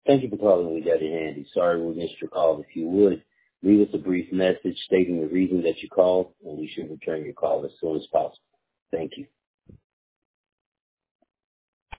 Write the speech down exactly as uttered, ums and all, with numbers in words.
Thank you for calling We Got It Handy. Sorry we missed your call. If you would, leave us a brief message stating the reason that you called, and we should return your call as soon as possible. Thank you.